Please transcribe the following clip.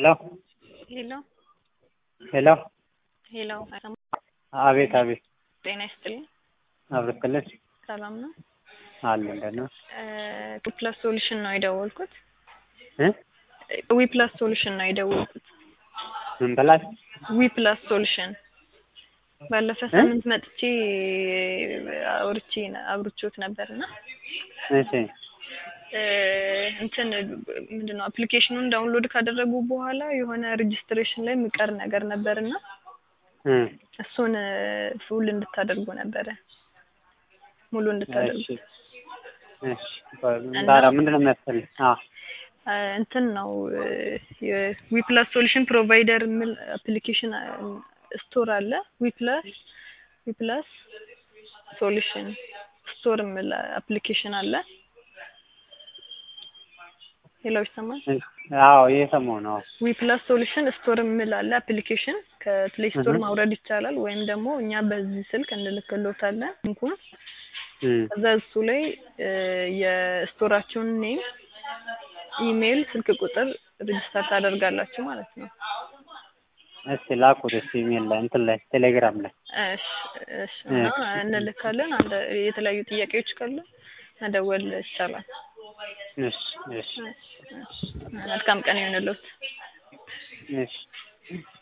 hello hello hello hello አቤት አቤት ጤና ይስጥልኝ አብረከለሽ ሰላም ነው አለ እንደና ፕላስ ሶሉሽን ነው የደወልኩት እ ዊ ፕላስ ሶሉሽን ነው የደወልኩት ምን በላሽ ዊ ፕላስ ሶሉሽን ባለፈ ሳምንት መጥቼ አውርቼዎት ነበርና እሺ እንትን ምንድነው አፕሊኬሽኑን ዳውንሎድ ካደረጉ በኋላ የሆነ ሬጂስትሬሽን ላይ ምቀር ነገር ነበርና እሱን ፉል እንድታደርጉ ነበር ሙሉ እንድታደርጉ እሺ ባራ ምንድነው የሚያስፈልግ እንትን ነው ዊ ፕላስ ሶሉሽን ፕሮቫይደር ምን አፕሊኬሽን ስቶር አለ ዊ ፕላስ ሶሉሽን ስቶር ምን አፕሊኬሽን አለ ሄሎ ይሰማል አዎ እየሰማሁ ነው ዊ ፕላስ ሶሉሽን ስቶር ምን አለ አፕሊኬሽን ከፕሌይ ስቶር ማውረድ ይቻላል ወይም ደግሞ እኛ በዚህ ስልክ እንልክልዎታለን እንኳን ከዛ እሱ ላይ የስቶራችሁን ኔም ኢሜል ስልክ ቁጥር ሬጂስተር ታደርጋላችሁ ማለት ነው እሺ ላኩት እሺ ኢሜል ላይ እንትን ላይ ቴሌግራም ላይ እሺ እንልካለን አንድ የተለያዩ ጥያቄዎች ካሉ መደወል ይቻላል እሺ እሺ መልካም ቀን ይሁንልዎት እሺ